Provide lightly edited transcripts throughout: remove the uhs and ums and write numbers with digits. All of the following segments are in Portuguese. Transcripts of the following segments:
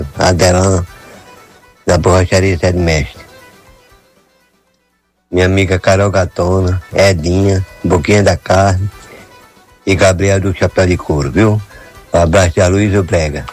Adelan, da borracharia Zé de Mestre. Minha amiga Carol Gatona, Edinha, Boquinha da Carne e Gabriel do Chapéu de Couro, viu? Um abraço de Aloysio Brega.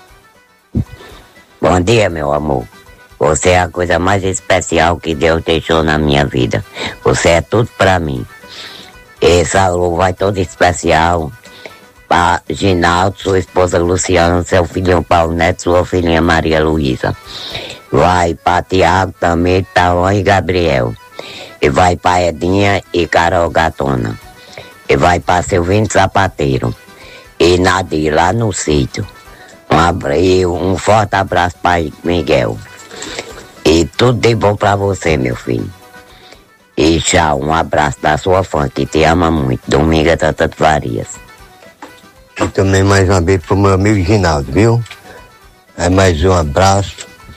Bom dia, meu amor. Você é a coisa mais especial que Deus deixou na minha vida. Você é tudo pra mim. Esse alô vai todo especial para Ginaldo, sua esposa Luciana, seu filhinho Paulo Neto, sua filhinha Maria Luísa. Vai para Tiago também, Talão e Gabriel. E vai para Edinha e Carol Gatona. E vai para Silvino Sapateiro. E Nadir lá no sítio. Um forte abraço para Miguel. E tudo de bom para você, meu filho. E tchau, um abraço da sua fã que te ama muito, Dominga Tata de Farias. E também mais uma vez pro meu amigo Ginaldo, viu? É mais um abraço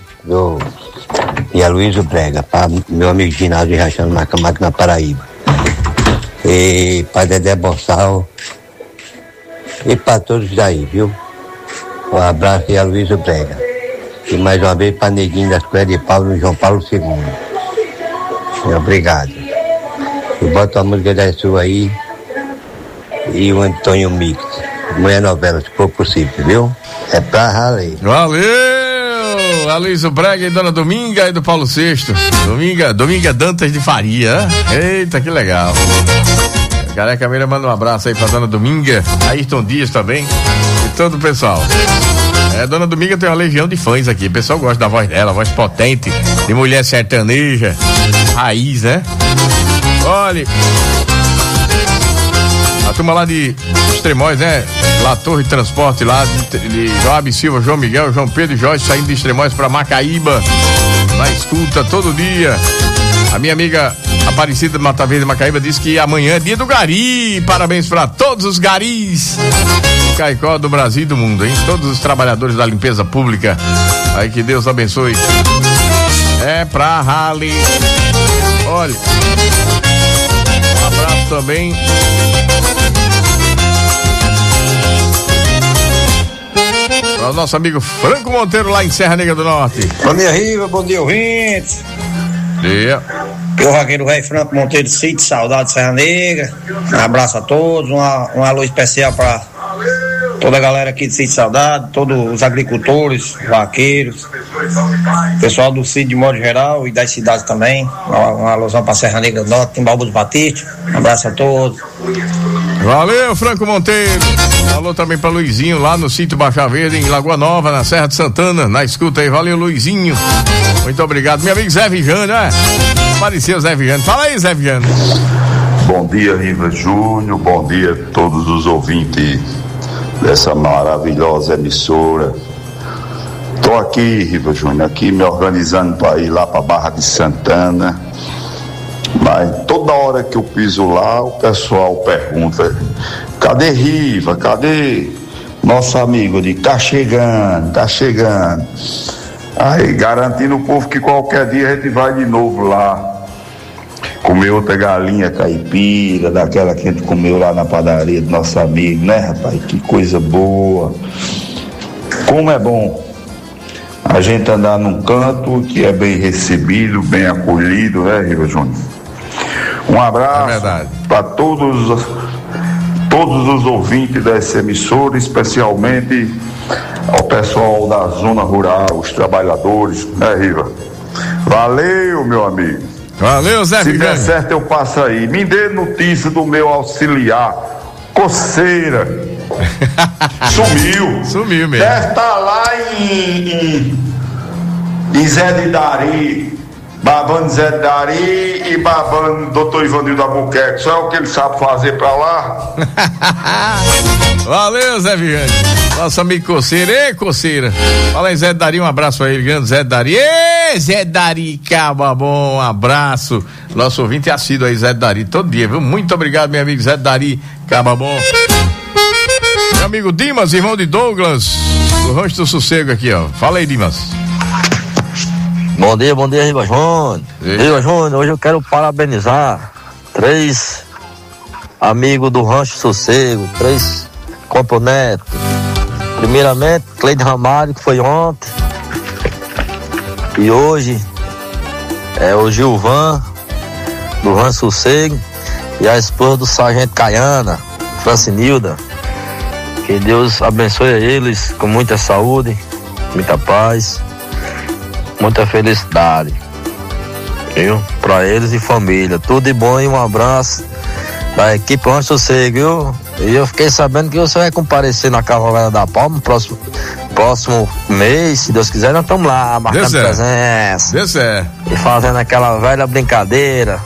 de Aloysio Brega, para meu amigo Ginaldo de Rachando Macamac na Paraíba. E para Dedé Bossal e para todos daí, viu? Um abraço de Aloysio Brega. E mais uma vez para Neguinho das Colheres de Pau no João Paulo II. Obrigado. E bota a música da sua aí e o Antônio Mix. Mulher Novela, se for possível, viu? É pra raler. Valeu! Aloysio Brega e Dona Dominga e do Paulo VI. Dominga Dantas de Faria. Eita, que legal. Careca Meira manda um abraço aí pra Dona Dominga, Ayrton Dias também e todo o pessoal. Dona Dominga tem uma legião de fãs aqui. O pessoal gosta da voz dela, voz potente, de mulher sertaneja, raiz, né? Olha, a turma lá de Extremóis, né? Lá Torre Transporte, lá de Joab Silva, João Miguel, João Pedro e Jorge saindo de Extremóis pra Macaíba, na escuta todo dia. A minha amiga Aparecida Mata Verde Macaíba disse que amanhã é dia do gari. Parabéns para todos os garis de Caicó, do Brasil e do mundo, hein? Todos os trabalhadores da limpeza pública. Aí que Deus abençoe. É pra rally. Olha, um abraço também para o nosso amigo Franco Monteiro lá em Serra Negra do Norte. Bom dia, Riva, bom dia, ouvintes. Dia. Eu, vaqueiro velho Franco Monteiro, sítio Saudade Serra Negra. Um abraço a todos, um alô especial para toda a galera aqui de Sítio Saudade, todos os agricultores, vaqueiros, pessoal do sítio de modo geral e das cidades também. Um alôzão para Serra Negra do Norte, Timbaúba do Batista. Um abraço a todos. Valeu, Franco Monteiro. Alô também para Luizinho lá no sítio Baixa Verde, em Lagoa Nova, na Serra de Santana, na escuta aí. Valeu, Luizinho. Muito obrigado. Meu amigo Zé Vijano, né? Apareceu Zé Vijano. Fala aí, Zé Vijano. Bom dia, Riva Júnior. Bom dia a todos os ouvintes dessa maravilhosa emissora. Tô aqui, Riva Júnior, aqui me organizando para ir lá para Barra de Santana. Mas toda hora que eu piso lá, o pessoal pergunta: cadê Riva? Cadê nosso amigo? Eu digo: tá chegando, tá chegando. Aí garantindo o povo que qualquer dia a gente vai de novo lá comer outra galinha caipira, daquela que a gente comeu lá na padaria do nosso amigo, né, rapaz? Que coisa boa. Como é bom a gente andar num canto que é bem recebido, bem acolhido, né, Riva Júnior? Um abraço para todos os ouvintes dessa emissora, especialmente ao pessoal da zona rural, os trabalhadores, né, Riva? Valeu, meu amigo. Valeu, Zé Se Vigani. der certo, eu passo aí. Me dê notícia do meu auxiliar, Coceira. Sumiu mesmo. Deve estar lá em Zé de Dari, babando Zé de Dari e babando Dr. Ivanildo Albuquerque. Só é o que ele sabe fazer pra lá. Valeu, Zé Vigani. Nosso amigo Coceira. Ei, Coceira. Fala aí, Zé Dari, um abraço pra ele, grande Zé Dari. Ei, Zé Dari, caba bom, um abraço. Nosso ouvinte é assíduo aí, Zé Dari, todo dia, viu? Muito obrigado, meu amigo Zé Dari, caba bom. Meu amigo Dimas, irmão de Douglas, do Rancho do Sossego aqui, ó. Fala aí, Dimas. Bom dia, Riva Júnior. Riva Júnior, hoje eu quero parabenizar 3 amigos do Rancho Sossego, 3 componentes. Primeiramente, Cleide Ramalho, que foi ontem. E hoje é o Gilvan, do Rancho Sossego, e a esposa do Sargento Caiana, Francinilda. Que Deus abençoe a eles com muita saúde, muita paz, muita felicidade, viu? Pra eles e família. Tudo de bom e um abraço da equipe Rancho Sossego, viu? E eu fiquei sabendo que você vai comparecer na Cavalgada da Palma próximo mês, se Deus quiser, nós estamos lá, marcando presença. E fazendo aquela velha brincadeira.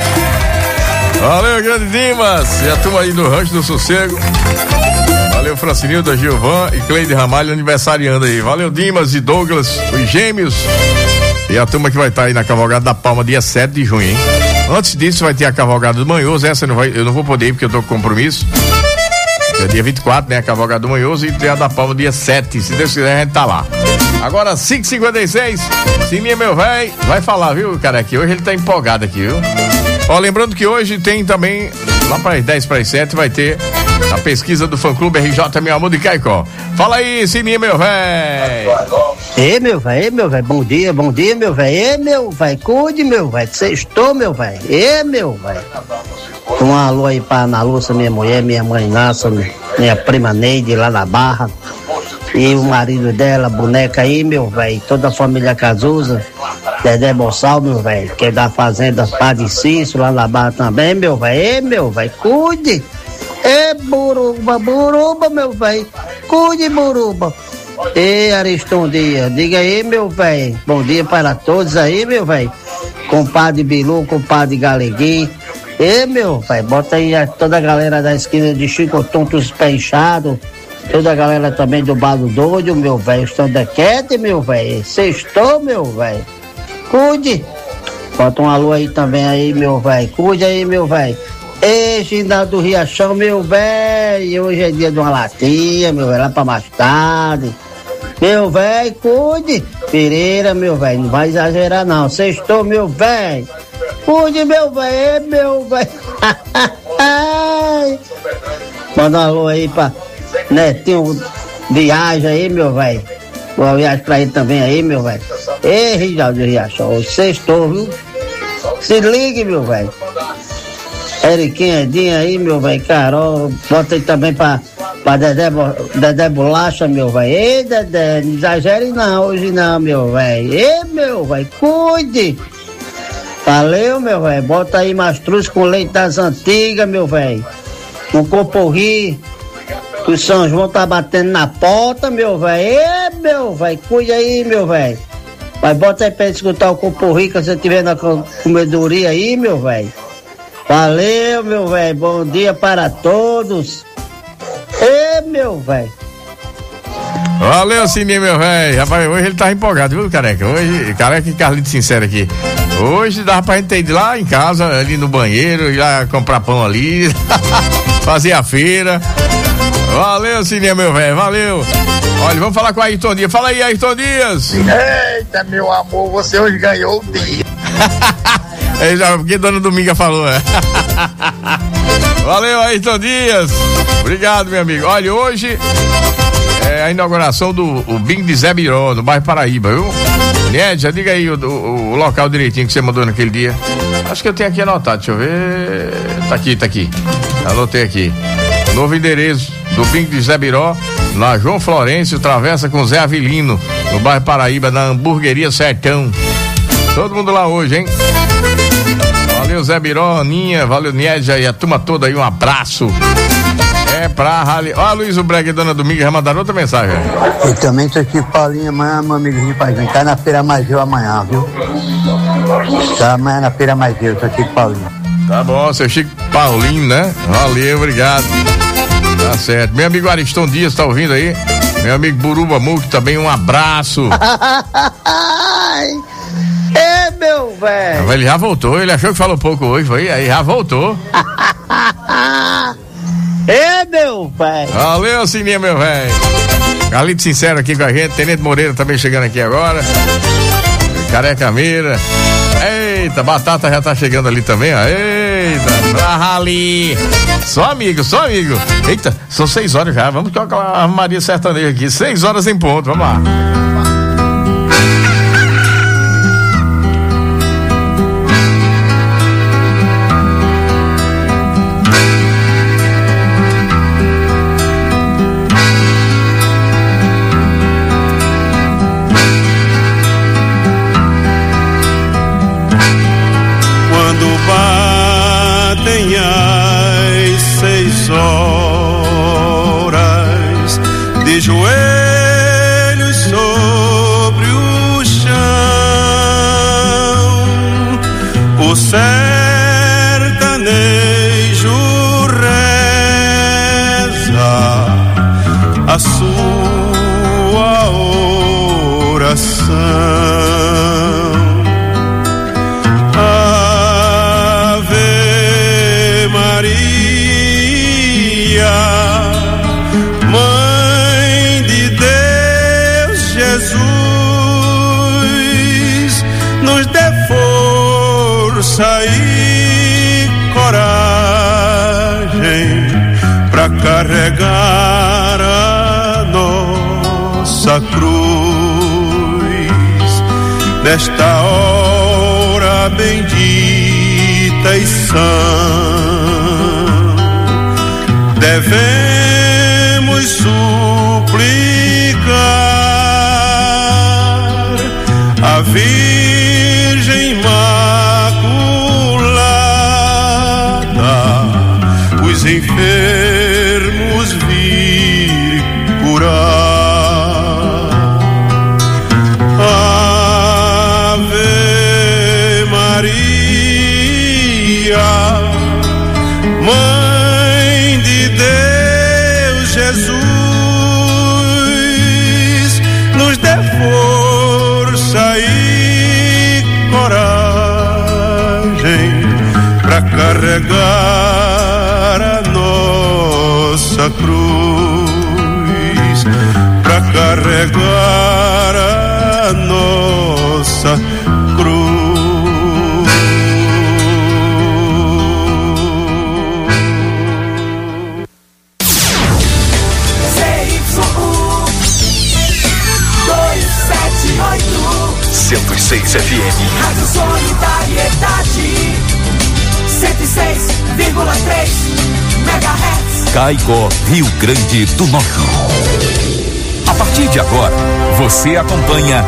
Valeu, grande Dimas. E a turma aí do Rancho do Sossego. Valeu, Francinilda, Gilvan e Cleide Ramalho aniversariando aí. Valeu, Dimas e Douglas, os gêmeos. E a turma que vai estar aí na Cavalgada da Palma, dia 7 de junho, hein? Antes disso, vai ter a Cavalgada do Manhoso. Essa eu não vou poder ir porque eu tô com compromisso. É dia 24, né? A Cavalgada do Manhoso, e tem a da Palma dia 7. Se Deus quiser, a gente tá lá. Agora, 5h56, Sininho, meu velho, vai falar, viu, cara? Que hoje ele tá empolgado aqui, viu? Ó, lembrando que hoje tem também, lá para as 10:07, vai ter a pesquisa do fã-clube RJ Meu Amor de Caicó. Fala aí, Sininho, meu velho. Ei, meu velho, bom dia, meu velho. Ei, meu velho, cuide, meu velho. Sextou, meu velho. Ei, meu velho. Um alô aí pra Ana Lúcia, minha mulher, minha mãe Nossa, minha prima Neide lá na Barra. E o marido dela, boneca aí, meu velho. Toda a família Cazuza. Dedé Bossal, meu velho, que é da fazenda Padre Cício, lá na Barra também, meu velho. Ei, meu velho, cuide. Ei, Buruba, meu velho. Cuide, Buruba. Ei, Ariston Dias, diga aí, meu velho. Bom dia para todos aí, meu velho. Compadre Bilu, compadre Galeguinho. Ei, meu velho, bota aí toda a galera da esquina de Chico Tonto, os pés inchados. Toda a galera também do Balo Doido, meu velho. Estandequete, meu velho. Sextou, meu velho. Cuide. Bota um alô aí também aí, meu velho. Cuide aí, meu velho. Ei, Ginaldo do Riachão, meu velho. Hoje é dia de uma latinha, meu velho, lá pra mais tarde. Meu velho, cuide. Pereira, meu velho, não vai exagerar não. Sextou, meu velho. Cuide, meu velho, meu velho. Manda um alô aí pra Netinho Viagem aí, meu velho. Boa viagem pra ele também aí, meu velho. Ei, Ginaldo do Riachão, sextou, viu? Se ligue, meu velho. Eriquinha, Edinha aí, meu velho, Carol, bota aí também pra Dedé Bolacha, meu velho. Ei, Dedé, não exagere não, hoje não, meu velho. Ei, meu velho, cuide. Valeu, meu velho, bota aí mastruz com leite das antigas, meu velho. Um coporri, que o São João tá batendo na porta, meu velho. Ei, meu velho, cuide aí, meu velho. Mas bota aí pra escutar o coporri que você tiver na comedoria aí, meu velho. Valeu, meu velho. Bom dia para todos. Ei, meu velho. Valeu, Sininho, meu velho. Rapaz, hoje ele tá empolgado, viu, Careca? Hoje, Careca e Carlito Sincero aqui. Hoje dava pra gente ir lá em casa, ali no banheiro, ir lá comprar pão ali, fazer a feira. Valeu, Sininho, meu velho. Valeu. Olha, vamos falar com a Ayrton Dias. Fala aí, Ayrton Dias. Eita, meu amor, você hoje ganhou o dia. É já porque Dona Dominga falou, né? Valeu, Ayrton Dias. Obrigado, meu amigo. Olha, hoje é a inauguração do Bingo de Zé Biró, no bairro Paraíba, viu? Nédia, diga aí o local direitinho que você mandou naquele dia. Acho que eu tenho aqui anotado, deixa eu ver. Tá aqui. Anotei aqui. Novo endereço do Bingo de Zé Biró, na João Florencio, travessa com Zé Avelino, no bairro Paraíba, na Hamburgueria Sertão. Todo mundo lá hoje, hein? Valeu, Zé Biró, Aninha, valeu, Nédia e a turma toda aí, um abraço. É pra rali. Ó, Luiz Brega e Dona Dominga já mandaram outra mensagem. Eu também tô aqui, Paulinho, amanhã, meu amiguinho, pra gente tá na Feira Mageu amanhã, viu? Tá amanhã na Feira Mageu, tô aqui, Paulinho. Tá bom, seu Chico Paulinho, né? Valeu, obrigado. Tá certo. Meu amigo Ariston Dias tá ouvindo aí? Meu amigo Buruba Muque também, um abraço. É, meu velho. Ele já voltou, ele achou que falou pouco hoje, foi? Aí já voltou. É, meu velho. Valeu, Sininho, meu velho. Carlito Sincero aqui com a gente, Tenente Moreira também chegando aqui agora. Careca Meira. Eita, Batata já tá chegando ali também, ó. Eita, pra rali. Só amigo. Eita, são 6 horas já, vamos colocar a Maria Sertaneja aqui, 6 horas em ponto, vamos lá. sertanejo reza a sua oração. Ave Maria, Mãe de Deus Jesus, nos dê força e coragem pra carregar a nossa cruz nesta hora bendita e sã. Devemos suplicar a Virgem Imaculada, os enfermos vir curar. Ave Maria, Mãe de Deus Jesus, nos dê força e coragem pra carregar a nossa cruz, pra carregar a nossa cruz. ZYU 278 106 FM. Rádio Solidariedade 106,3 MHz. Caicó, Rio Grande do Norte. A partir de agora, você acompanha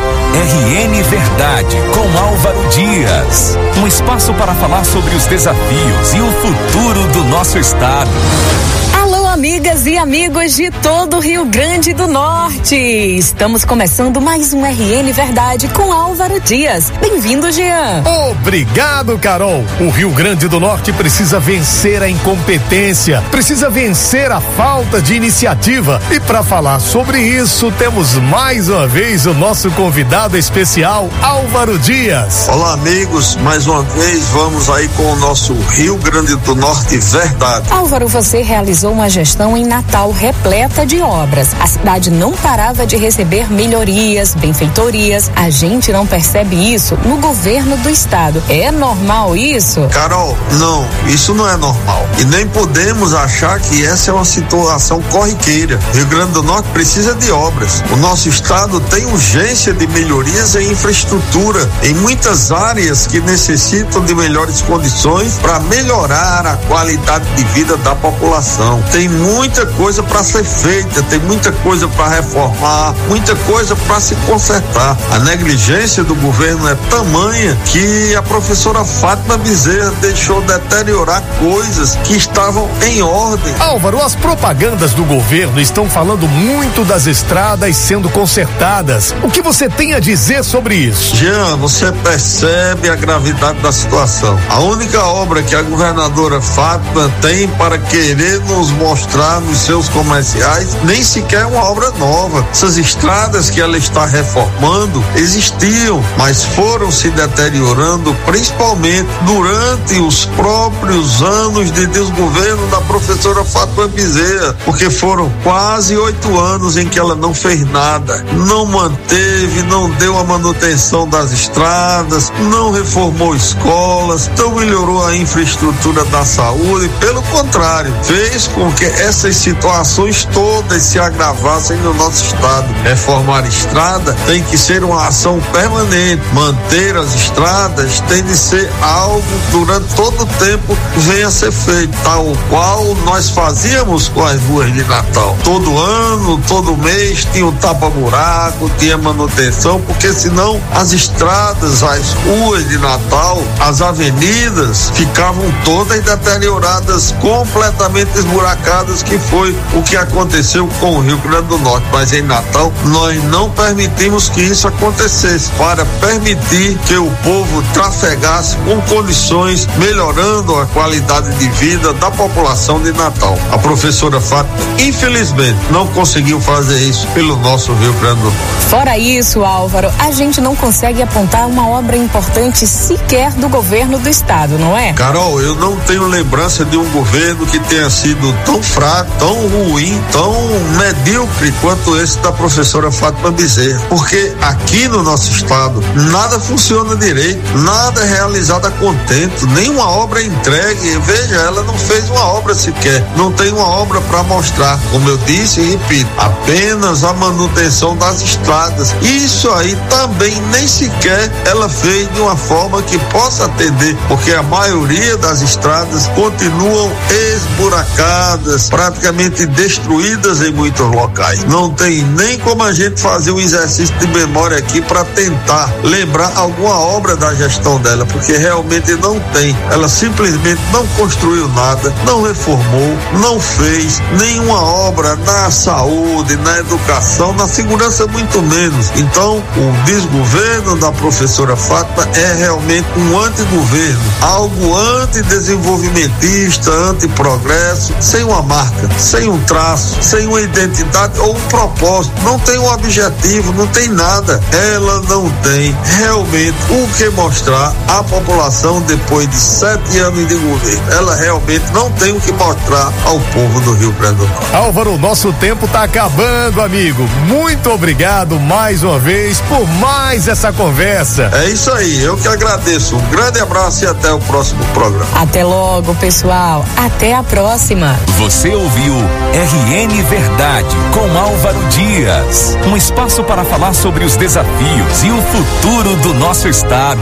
RN Verdade com Álvaro Dias. Um espaço para falar sobre os desafios e o futuro do nosso estado. Alô, amigas e amigos de todo o Rio Grande do Norte. Estamos começando mais um RN Verdade com Álvaro Dias. Bem-vindo, Jean. Obrigado, Carol. O Rio Grande do Norte precisa vencer a incompetência, precisa vencer a falta de iniciativa. E para falar sobre isso, temos mais uma vez o nosso convidado especial, Álvaro Dias. Olá, amigos. Mais uma vez vamos aí com o nosso Rio Grande do Norte Verdade. Álvaro, você realizou uma gestão em Natal repleta de obras. A cidade não parava de receber melhorias, benfeitorias. A gente não percebe isso no governo do estado. É normal isso? Carol, não, isso não é normal. E nem podemos achar que essa é uma situação corriqueira. Rio Grande do Norte precisa de obras. O nosso estado tem urgência de melhorias em infraestrutura, em muitas áreas que necessitam de melhores condições para melhorar a qualidade de vida da população. Tem muita coisa para ser feita, tem muita coisa para reformar, muita coisa para se consertar. A negligência do governo é tamanha que a professora Fátima Bezerra deixou deteriorar coisas que estavam em ordem. Álvaro, as propagandas do governo estão falando muito das estradas sendo consertadas. O que você tem a dizer sobre isso? Jean, você percebe a gravidade da situação. A única obra que a governadora Fátima tem para querer nos mostrar nos seus comerciais, nem sequer uma obra nova. Essas estradas que ela está reformando existiam, mas foram se deteriorando principalmente durante os próprios anos de desgoverno da professora Fátima Bezerra, porque foram quase 8 anos em que ela não fez nada, não manteve, não deu a manutenção das estradas, não reformou escolas, não melhorou a infraestrutura da saúde, pelo contrário, fez com que essas situações todas se agravassem no nosso estado. Reformar estrada tem que ser uma ação permanente, manter as estradas tem de ser algo durante todo o tempo que venha a ser feito, tal qual nós fazíamos com as ruas de Natal. Todo ano, todo mês tinha um tapa-buraco, tinha manutenção, porque senão as estradas, as ruas de Natal, as avenidas ficavam todas deterioradas, completamente esburacadas, estradas, que foi o que aconteceu com o Rio Grande do Norte. Mas em Natal, nós não permitimos que isso acontecesse, para permitir que o povo trafegasse com condições, melhorando a qualidade de vida da população de Natal. A professora Fátima, infelizmente, não conseguiu fazer isso pelo nosso Rio Grande do Norte. Fora isso, Álvaro, a gente não consegue apontar uma obra importante sequer do governo do estado, não é? Carol, eu não tenho lembrança de um governo que tenha sido tão fraco, tão ruim, tão medíocre quanto esse da professora Fátima Bezerra, porque aqui no nosso estado nada funciona direito, nada é realizado a contento, nenhuma obra é entregue. Veja, ela não fez uma obra sequer, não tem uma obra para mostrar, como eu disse e repito, apenas a manutenção das estradas. Isso aí também nem sequer ela fez de uma forma que possa atender, porque a maioria das estradas continuam esburacadas, praticamente destruídas em muitos locais. Não tem nem como a gente fazer um exercício de memória aqui para tentar lembrar alguma obra da gestão dela, porque realmente não tem. Ela simplesmente não construiu nada, não reformou, não fez nenhuma obra na saúde, na educação, na segurança muito menos. Então, o desgoverno da professora Fátima é realmente um antigoverno, algo antidesenvolvimentista, antiprogresso, sem uma marca, sem um traço, sem uma identidade ou um propósito. Não tem um objetivo, não tem nada. Ela não tem realmente o que mostrar à população depois de 7 anos de governo. Ela realmente não tem o que mostrar ao povo do Rio Grande do Norte. Álvaro, nosso tempo tá acabando, amigo. Muito obrigado mais uma vez por mais essa conversa. É isso aí, eu que agradeço. Um grande abraço e até o próximo programa. Até logo, pessoal. Até a próxima. Você ouviu RN Verdade com Álvaro Dias. Um espaço para falar sobre os desafios e o futuro do nosso estado.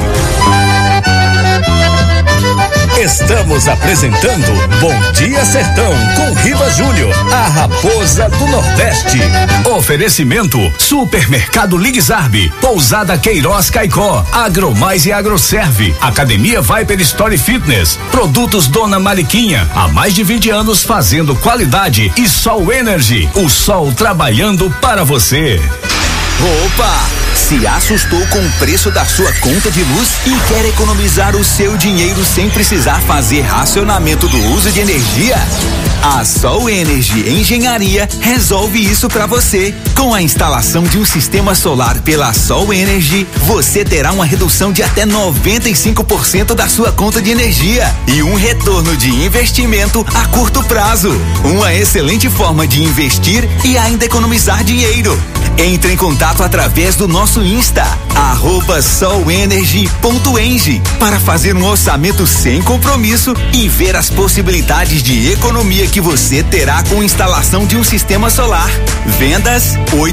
Estamos apresentando Bom Dia Sertão com Riva Júnior, a raposa do Nordeste. Oferecimento Supermercado Ligue-Zarbe, Pousada Queiroz Caicó, Agromais e Agroserve, Academia Viper Story Fitness, Produtos Dona Mariquinha, há mais de 20 anos fazendo qualidade, e Sol Energy, o sol trabalhando para você. Opa! Se assustou com o preço da sua conta de luz e quer economizar o seu dinheiro sem precisar fazer racionamento do uso de energia? A Sol Energy Engenharia resolve isso para você. Com a instalação de um sistema solar pela Sol Energy, você terá uma redução de até 95% da sua conta de energia e um retorno de investimento a curto prazo. Uma excelente forma de investir e ainda economizar dinheiro. Entre em contato através do nosso Insta, @solenergy.eng, para fazer um orçamento sem compromisso e ver as possibilidades de economia que você terá com instalação de um sistema solar. Vendas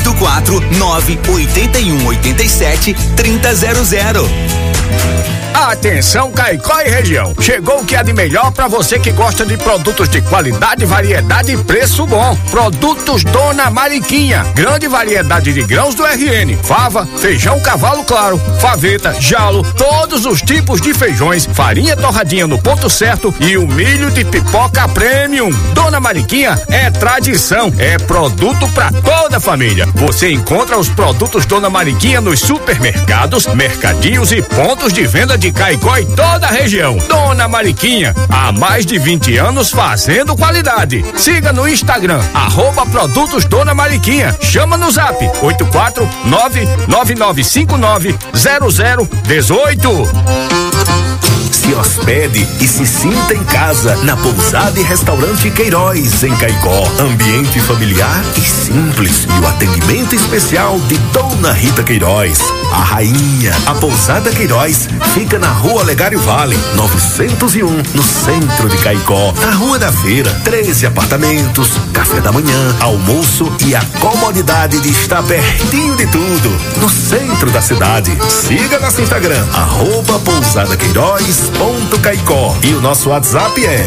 849-8187-3000. Atenção, Caicó e região. Chegou o que há de melhor para você que gosta de produtos de qualidade, variedade e preço bom. Produtos Dona Mariquinha. Grande variedade de grãos do RN. Fava, feijão cavalo claro, faveta, jalo, todos os tipos de feijões, farinha torradinha no ponto certo e o milho de pipoca premium. Dona Mariquinha é tradição, é produto para toda a família. Você encontra os produtos Dona Mariquinha nos supermercados, mercadinhos e pontos de venda de Caicó e toda a região. Dona Mariquinha, há mais de 20 anos fazendo qualidade. Siga no Instagram, @produtos Dona Mariquinha. Chama no zap 849-9959-0018. Se hospede e se sinta em casa na Pousada e Restaurante Queiroz, em Caicó. Ambiente familiar e simples e o atendimento especial de Dona Rita Queiroz, a rainha. A Pousada Queiroz fica na Rua Olegário Vale, 901, no centro de Caicó. Na Rua da Feira, 13 apartamentos, café da manhã, almoço e a comodidade de estar pertinho de tudo, no centro da cidade. Siga nosso Instagram, @pousadaqueiroz.caicó, e o nosso WhatsApp é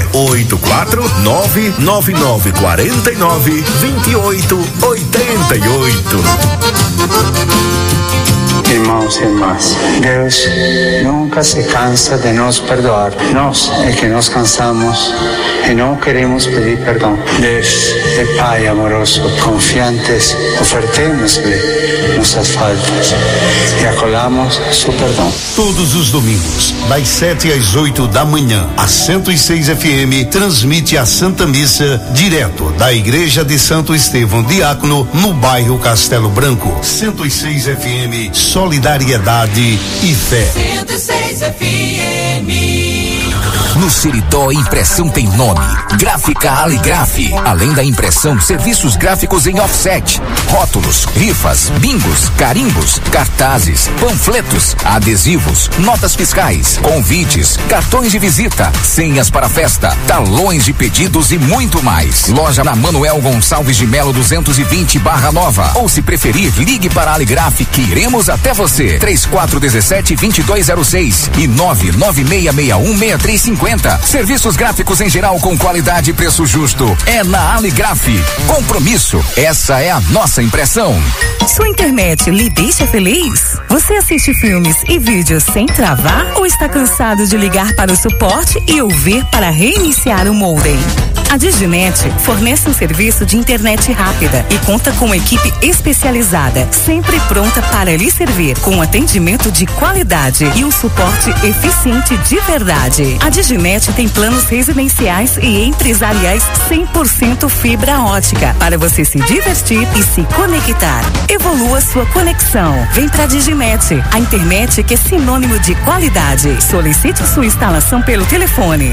849-9949-2888. Irmãos e irmãs, Deus nunca se cansa de nos perdoar. Nós é que nos cansamos e não queremos pedir perdão. Deus é Pai amoroso, confiantes, ofertemos-lhe nossas faltas e acolhamos seu perdão. Todos os domingos, das 7 às 8 da manhã, a 106 FM transmite a Santa Missa direto da Igreja de Santo Estevão Diácono, no bairro Castelo Branco. 106 FM, solidariedade e fé. 106 FM. No Seridó, impressão tem nome. Gráfica Aligraf. Além da impressão, serviços gráficos em offset, rótulos, rifas, bingos, carimbos, cartazes, panfletos, adesivos, notas fiscais, convites, cartões de visita, senhas para festa, talões de pedidos e muito mais. Loja na Manuel Gonçalves de Melo 220 Barra Nova. Ou se preferir, ligue para a Aligraf que iremos até você. 3417-2206 e 99661-6350. Serviços gráficos em geral com qualidade e preço justo. É na Aligraf. Compromisso. Essa é a nossa impressão. Sua internet lhe deixa feliz? Você assiste filmes e vídeos sem travar ou está cansado de ligar para o suporte e ouvir para reiniciar o modem? A Diginet fornece um serviço de internet rápida e conta com uma equipe especializada, sempre pronta para lhe servir, com atendimento de qualidade e um suporte eficiente de verdade. A Diginet tem planos residenciais e empresariais 100% fibra ótica para você se divertir e se conectar. Evolua sua conexão. Vem pra Diginet, a internet que é sinônimo de qualidade. Solicite sua instalação pelo telefone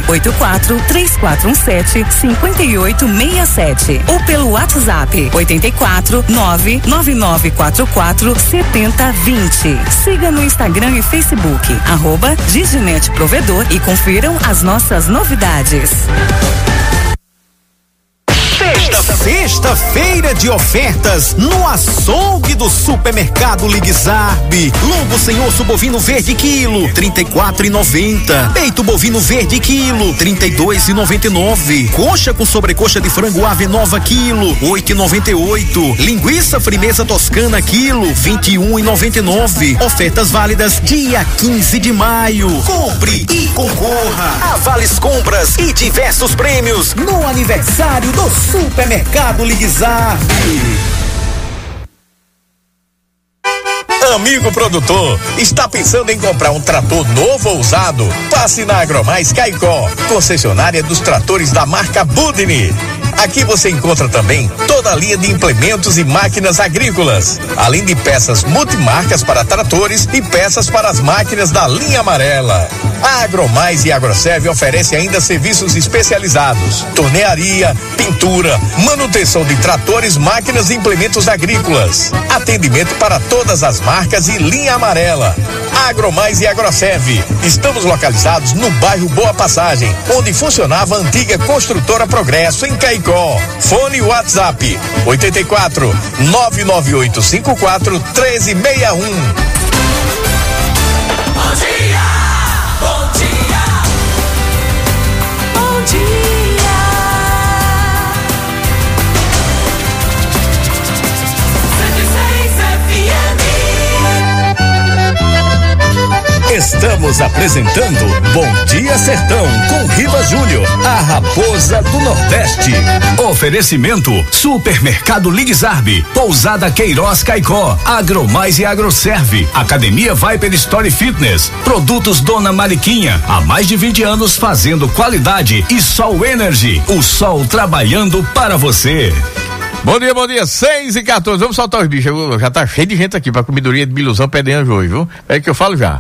84-3417-5867 ou pelo WhatsApp 84-99944-7020. Siga no Instagram e Facebook @Diginet Provedor e confiram as nossas novidades. Sexta-feira de ofertas no açougue do Supermercado Ligzarb. Lombo sem osso bovino verde quilo, 34,90. Peito bovino verde quilo, 32,99. Coxa com sobrecoxa de frango ave nova quilo, 8,98. Linguiça frimeza toscana quilo, 21,99. Ofertas válidas dia 15 de maio. Compre e concorra a vales compras e diversos prêmios no aniversário do Supermercado Ligzarb. Amigo produtor, está pensando em comprar um trator novo ou usado? Passe na Agromais Caicó, concessionária dos tratores da marca Budni. Aqui você encontra também toda a linha de implementos e máquinas agrícolas, além de peças multimarcas para tratores e peças para as máquinas da linha amarela. A Agromais e Agroserve oferece ainda serviços especializados: tornearia, pintura, manutenção de tratores, máquinas e implementos agrícolas. Atendimento para todas as marcas e linha amarela. Agromais e Agroserve. Estamos localizados no bairro Boa Passagem, onde funcionava a antiga construtora Progresso, em Caicó. Fone WhatsApp 84 99854 1361. Bom dia, bom dia, bom dia. 106 FM. Estamos apresentando Bom Dia Sertão com Riva Júnior, a raposa do Nordeste. Oferecimento Supermercado Ligzarb, Pousada Queiroz Caicó, Agromais e Agroserve, Academia Viper Story Fitness, Produtos Dona Mariquinha, há mais de 20 anos fazendo qualidade, e Sol Energy, o sol trabalhando para você. Bom dia, 6h14. Vamos soltar os bichos. Já tá cheio de gente aqui pra comidoria de Biluzão Pé de Anjo hoje, viu? É que eu falo já.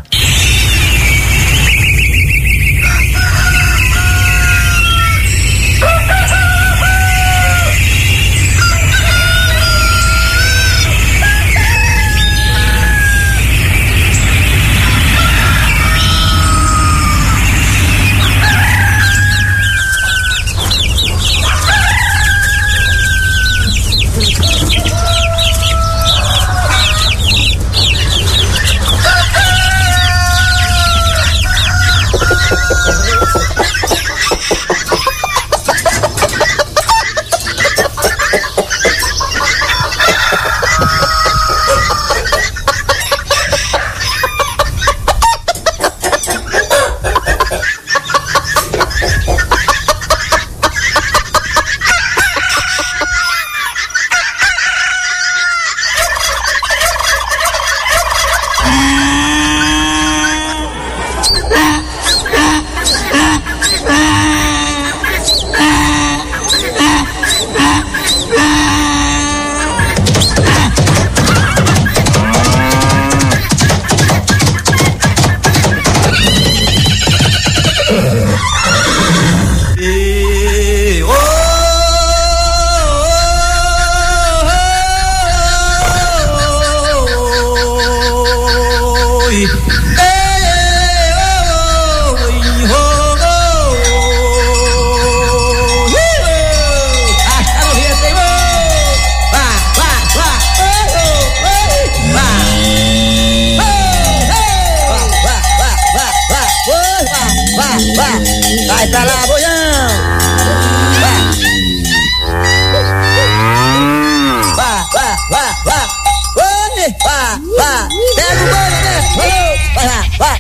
Ei, vai pra lá, boião! Vai! Pega o boi, né? Vai lá, vai!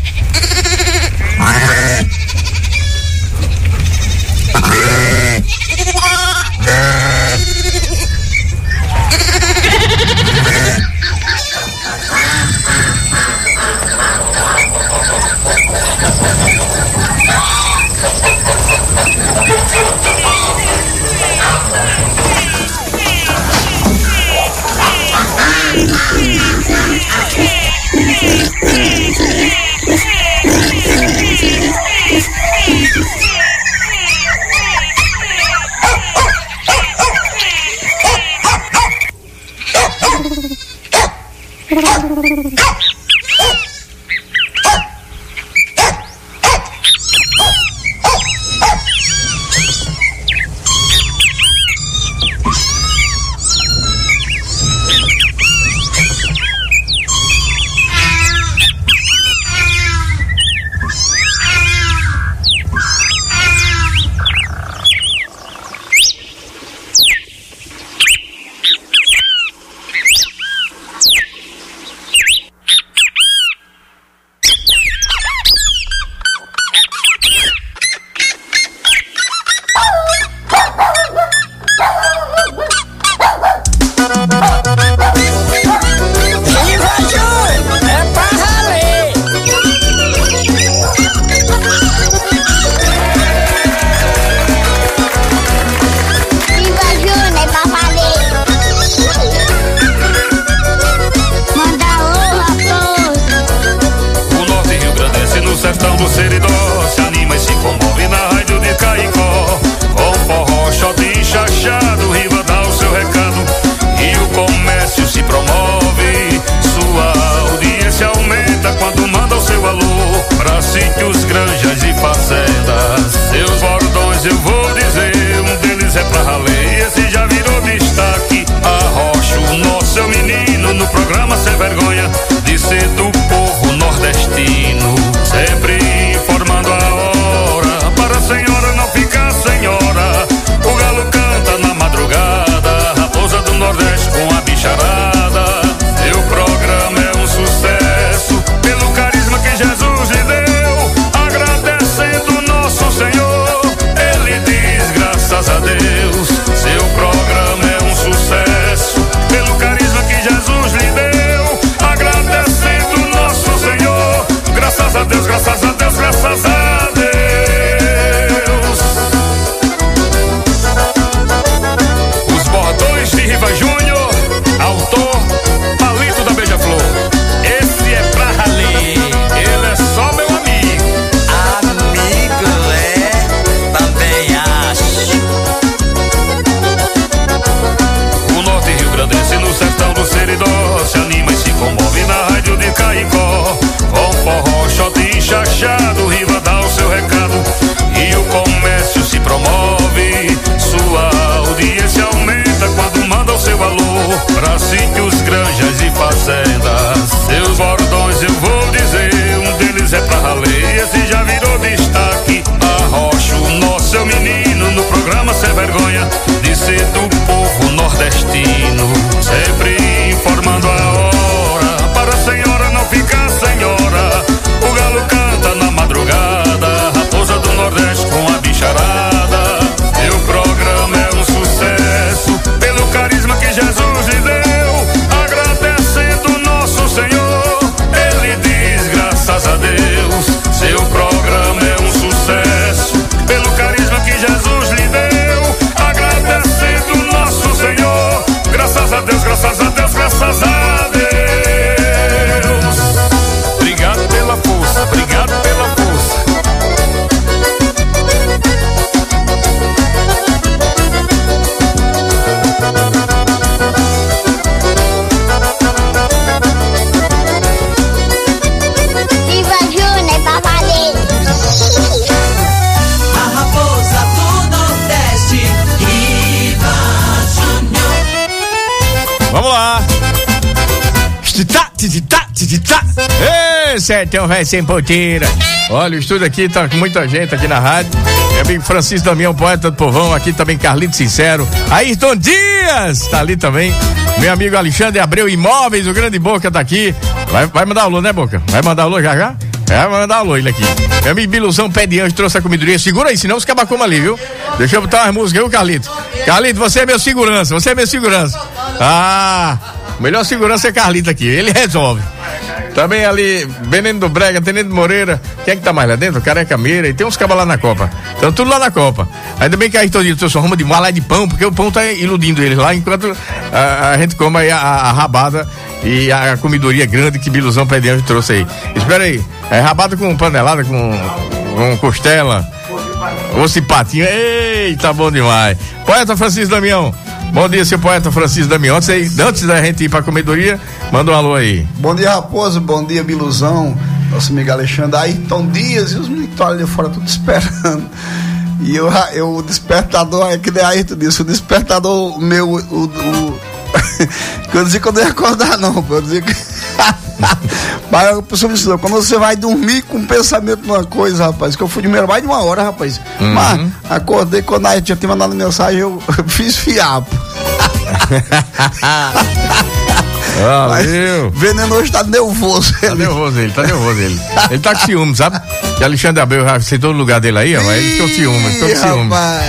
acreditar. Ei, Sertão vai sem ponteira. Olha, o estúdio aqui tá com muita gente aqui na rádio. Meu amigo Francisco Damião, poeta do povão, aqui também Carlito Sincero. Ayrton Dias tá ali também. Meu amigo Alexandre Abreu Imóveis, o grande Boca tá aqui. Vai mandar alô, né, Boca? Vai mandar alô já? Vai mandar alô ele aqui. Meu amigo Biluzão Pé de Anjo trouxe a comidoria. Segura aí, senão os cabacoma ali, viu? Deixa eu botar umas músicas, viu, Carlito? Carlito, você é meu segurança, melhor segurança é Carlito aqui, ele resolve. Também ali, Veneno do Brega, Tenente Moreira. Quem é que tá mais lá dentro? Careca Meira. E tem uns cabas lá na Copa. Estão tudo lá na Copa. Ainda bem que a Ayrton trouxe uma de malé de pão, porque o pão tá iludindo eles lá, enquanto a gente come aí a rabada e a comidoria grande que Biluzão Pé de Anjo trouxe aí. Espera aí. É rabada com panelada, com costela, osso e patinho. Eita, bom demais. Poeta Francisco Damião. Bom dia, seu poeta Francisco Damião. Antes da gente ir pra comedoria, manda um alô aí. Bom dia, Raposo. Bom dia, Biluzão. Nosso amigo Alexandre. Ayrton Dias e os meninos ali fora tudo esperando. E o despertador, é que nem Ayrton disse, o despertador meu, que eu dizia que eu não ia acordar, não. Eu dizia que. Mas a pessoa me ensinou, quando você vai dormir com um pensamento numa coisa, rapaz, que eu fui de mais de uma hora, rapaz. Mas acordei, quando a gente já tinha mandado mensagem, eu fiz fiapo. Valeu. Veneno hoje tá nervoso. Tá nervoso ele. Ele tá com ciúme, sabe? Que Alexandre Abreu já sentou no lugar dele aí, ó, mas ele ficou com ciúme.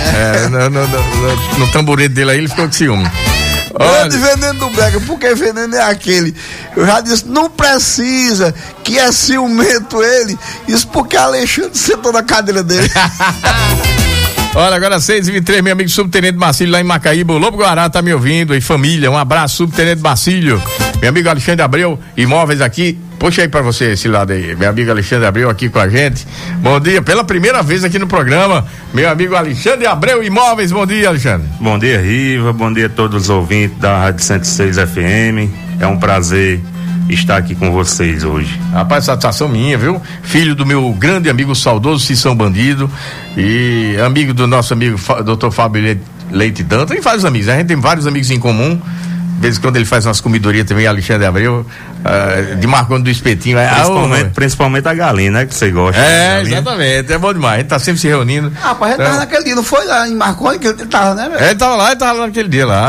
No tamborete dele aí, ele ficou com ciúme. Grande Veneno do Brega, porque Veneno é aquele. Eu já disse, não precisa, que é ciumento ele. Isso porque Alexandre sentou na cadeira dele. Olha, agora 6h23, meu amigo Subtenente Marcílio lá em Macaíba, o Lobo Guará tá me ouvindo, e família, um abraço, Subtenente Marcílio. Meu amigo Alexandre Abreu, Imóveis aqui, puxa aí pra você esse lado aí, meu amigo Alexandre Abreu aqui com a gente. Bom dia, pela primeira vez aqui no programa, meu amigo Alexandre Abreu Imóveis. Bom dia, Alexandre. Bom dia, Riva, bom dia a todos os ouvintes da Rádio 106 FM, é um prazer estar aqui com vocês hoje. Rapaz, satisfação minha, viu? Filho do meu grande amigo saudoso Cissão Bandido e amigo do nosso amigo Dr. Fábio Leite Dantas, tem vários amigos, a gente tem vários amigos em comum. De vez em quando ele faz umas comidorias também, Alexandre Abreu, de Marconi do Espetinho. Principalmente a galinha, né? Que você gosta. Exatamente, é bom demais. A gente tá sempre se reunindo. Rapaz, ele tava naquele dia, não foi lá em Marconi que ele tava, né, velho? Ele tava lá naquele dia lá,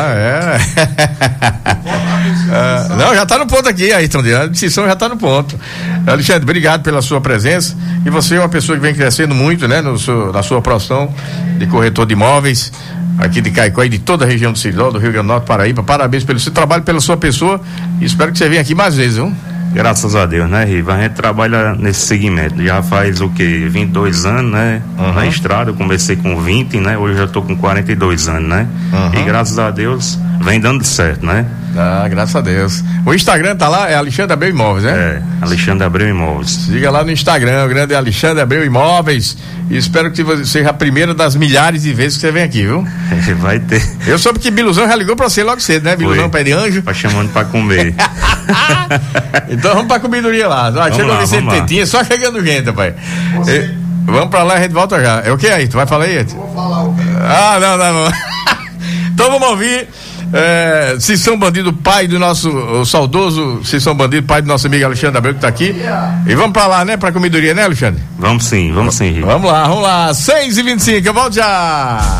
não, já tá no ponto aqui, Ayrton, a decisão já tá no ponto. Alexandre, obrigado pela sua presença. E você é uma pessoa que vem crescendo muito, né? Na sua profissão de corretor de imóveis, aqui de Caicó e de toda a região do Seridó, do Rio Grande do Norte, Paraíba. Parabéns pelo seu trabalho, pela sua pessoa, e espero que você venha aqui mais vezes, viu? Graças a Deus, né, Riva? A gente trabalha nesse segmento, já faz o quê? 22 anos, né? Na estrada, eu comecei com 20, né? Hoje eu já tô com 42 anos, né? E graças a Deus, vem dando certo, né? Graças a Deus. O Instagram tá lá, é Alexandre Abreu Imóveis, né? É, Alexandre Abreu Imóveis. Siga lá no Instagram, o grande Alexandre Abreu Imóveis, e espero que você seja a primeira das milhares de vezes que você vem aqui, viu? Vai ter. Eu soube que Biluzão já ligou pra você logo cedo, né? Biluzão Pé de Anjo. Tá chamando pra comer. Então vamos pra comidoria lá. Chega o Vicente Tetinha, só chegando gente, rapaz. Vamos pra lá e a gente volta já. É o que aí? Tu vai falar aí? Vou falar o quê? Não. Então vamos ouvir Cissão Bandido, pai do nosso saudoso Cissão Bandido, pai do nosso amigo Alexandre Abreu, que tá aqui. E vamos pra lá, né? Pra comidoria, né, Alexandre? Vamos sim, Rico. Vamos lá. 6h25, eu volto já.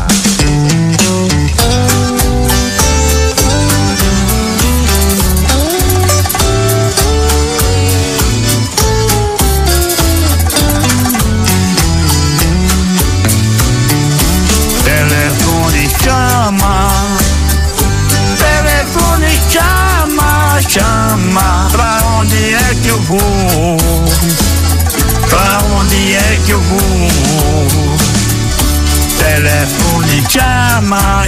Chama, pra onde é que eu vou? Pra onde é que eu vou? Telefone chama,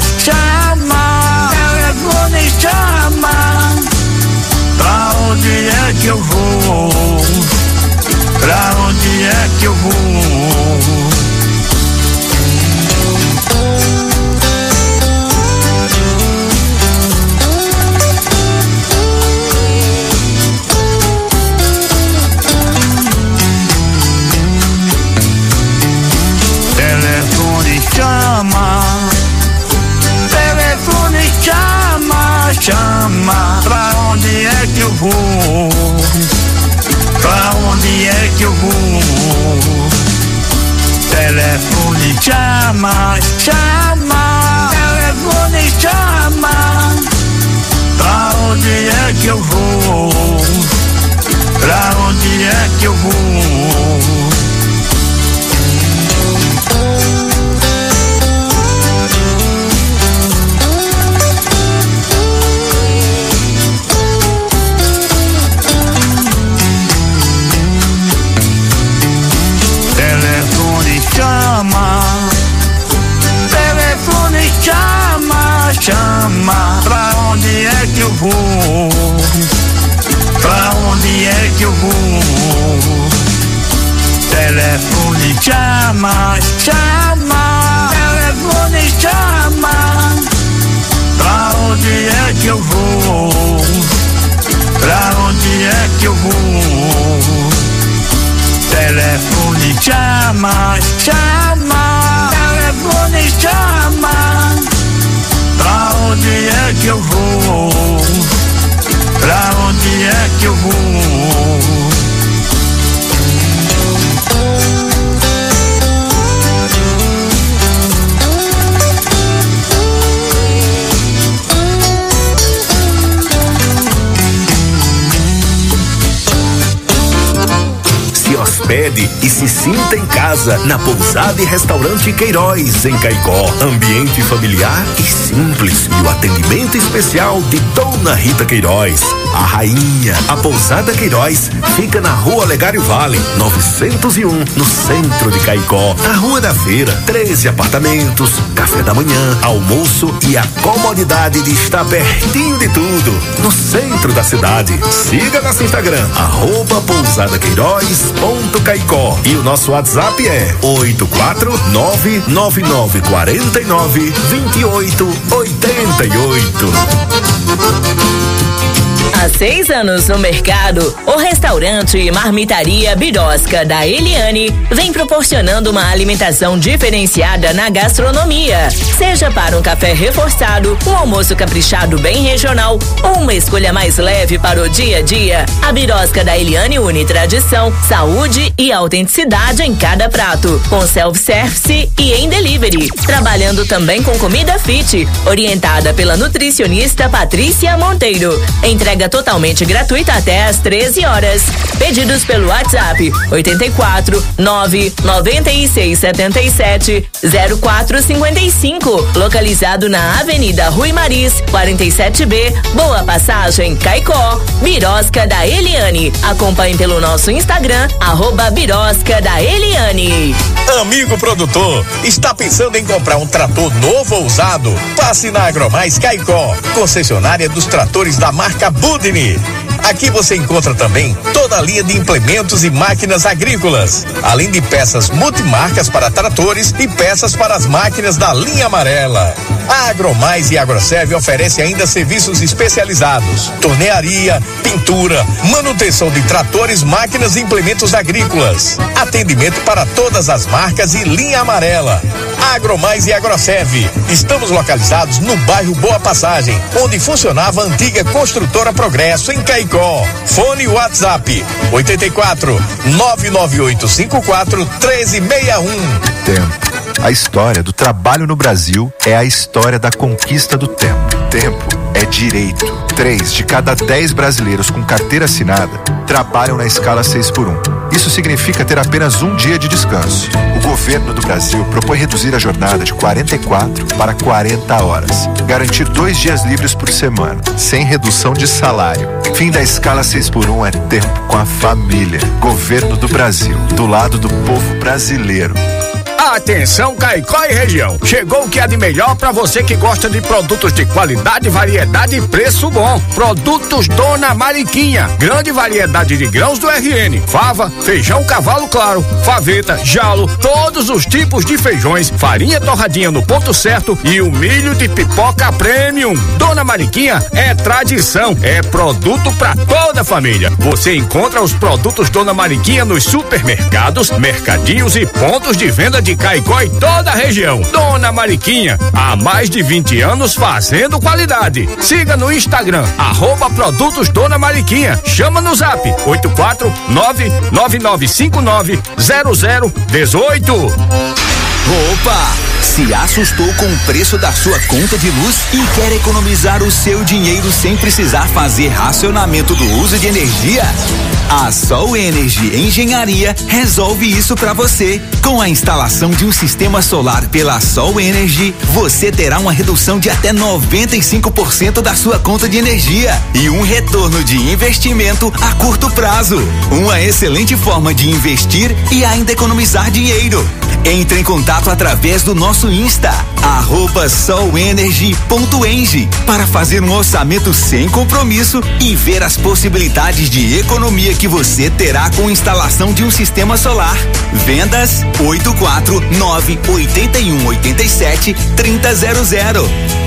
telefone chama. Pra onde é que eu vou? Pra onde é que eu vou? Telefone chama, pra onde é que eu vou? chama, chama, telefone chama. Pra onde é que eu vou? Pra onde é que eu vou? Telefone chama, chama. Pra onde é que eu vou? Pra onde é que eu vou? Telefone chama, chama. Telefone chama. Pra onde é que eu vou? Pra onde é que eu vou? Telefone chama, chama. Telefone chama. Pra onde é que eu vou? Pra onde é que eu vou? Se hospede e se sinta em casa na Pousada e Restaurante Queiroz, em Caicó. Ambiente familiar e simples e o atendimento especial de Dona Rita Queiroz, a rainha. A Pousada Queiroz fica na Rua Olegário Vale, 901, no centro de Caicó. Na Rua da Feira, 13 apartamentos, café da manhã, almoço e a comodidade de estar pertinho de tudo, no centro da cidade. Siga nosso Instagram, @pousadaqueiroz.caicó, e o nosso WhatsApp é 84999492888. Há 6 anos no mercado, o restaurante e marmitaria Birosca da Eliane vem proporcionando uma alimentação diferenciada na gastronomia. Seja para um café reforçado, um almoço caprichado bem regional ou uma escolha mais leve para o dia a dia, a Birosca da Eliane une tradição, saúde e autenticidade em cada prato, com self-service e em delivery, trabalhando também com comida fit, orientada pela nutricionista Patrícia Monteiro. Entrega totalmente gratuita até às 13 horas. Pedidos pelo WhatsApp 84 996 77 0455, localizado na Avenida Rui Maris 47B, Boa Passagem, Caicó. Birosca da Eliane. Acompanhe pelo nosso Instagram @Birosca da Eliane. Amigo produtor, está pensando em comprar um trator novo ou usado? Passe na Agromais Caicó, concessionária dos tratores da marca Budini. Aqui você encontra também toda a linha de implementos e máquinas agrícolas, além de peças multimarcas para tratores e peças para as máquinas da linha amarela. A Agromais e Agroserve oferece ainda serviços especializados: tornearia, pintura, manutenção de tratores, máquinas e implementos agrícolas. Atendimento para todas as marcas e linha amarela. Agromais e Agroserve. Estamos localizados no bairro Boa Passagem, onde funcionava a antiga construtora Progresso, em Caicó. Fone WhatsApp 84 99854 1361. Tempo. A história do trabalho no Brasil é a história da conquista do tempo. Tempo é direito. 3 de cada 10 brasileiros com carteira assinada trabalham na escala 6x1. Isso significa ter apenas um dia de descanso. O governo do Brasil propõe reduzir a jornada de 44 para 40 horas. Garantir 2 dias livres por semana, sem redução de salário. Fim da escala 6x1 é tempo com a família. Governo do Brasil, do lado do povo brasileiro. Atenção, Caicó e região. Chegou o que há de melhor para você que gosta de produtos de qualidade, variedade e preço bom. Produtos Dona Mariquinha. Grande variedade de grãos do RN. Fava, feijão cavalo claro, faveta, jalo, todos os tipos de feijões, farinha torradinha no ponto certo e o milho de pipoca premium. Dona Mariquinha é tradição, é produto para toda a família. Você encontra os produtos Dona Mariquinha nos supermercados, mercadinhos e pontos de venda de Caicó e toda a região. Dona Mariquinha, há mais de 20 anos fazendo qualidade. Siga no Instagram, @produtos Dona Mariquinha. Chama no zap 84999590018. Opa! Se assustou com o preço da sua conta de luz e quer economizar o seu dinheiro sem precisar fazer racionamento do uso de energia? A Sol Energy Engenharia resolve isso para você. Com a instalação de um sistema solar pela Sol Energy, você terá uma redução de até 95% da sua conta de energia e um retorno de investimento a curto prazo. Uma excelente forma de investir e ainda economizar dinheiro. Entre em contato através do nosso Insta, @solenergy.eng, para fazer um orçamento sem compromisso e ver as possibilidades de economia que você terá com instalação de um sistema solar. Vendas 849-8187-3000.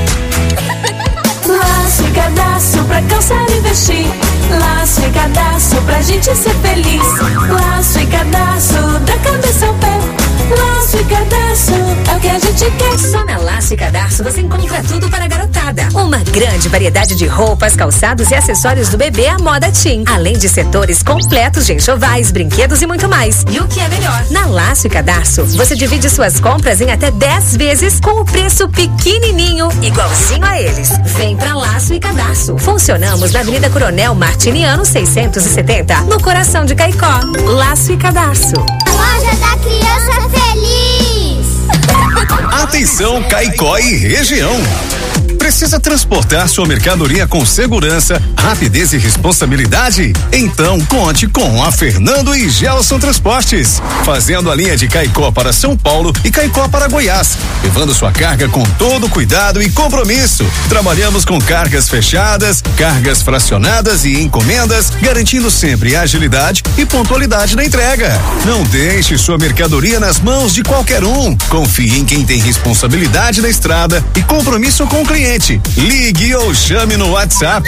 Laço e cadastro pra cansar e investir. Laço e cadastro pra gente ser feliz. Laço e cadastro da cabeça ao pé. Laço e cadastro é o que a gente quer. Só na Laço e Cadastro você encontra tudo para a garotada. Uma grande variedade de roupas, calçados e acessórios do bebê à moda teen. Além de setores completos de enxovais, brinquedos e muito mais. E o que é melhor? Na Laço e Cadastro você divide suas compras em até 10 vezes com o preço pequenininho, igualzinho a eles. Vem pra Laço e Cadastro. Funcionamos na Avenida Coronel Martiniano 670, no coração de Caicó. Laço e Cadastro. A loja da criança feliz. Atenção, Caicó e região. Precisa transportar sua mercadoria com segurança, rapidez e responsabilidade? Então conte com a Fernando e Gelson Transportes, fazendo a linha de Caicó para São Paulo e Caicó para Goiás, levando sua carga com todo cuidado e compromisso. Trabalhamos com cargas fechadas, cargas fracionadas e encomendas, garantindo sempre agilidade e pontualidade na entrega. Não deixe sua mercadoria nas mãos de qualquer um. Confie em quem tem responsabilidade na estrada e compromisso com o cliente. Ligue ou chame no WhatsApp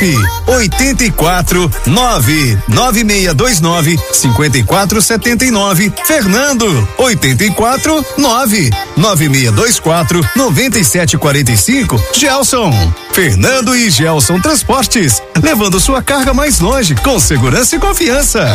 849-9629-5479. Fernando 849-9624-9745. Gelson. Fernando e Gelson Transportes, levando sua carga mais longe com segurança e confiança.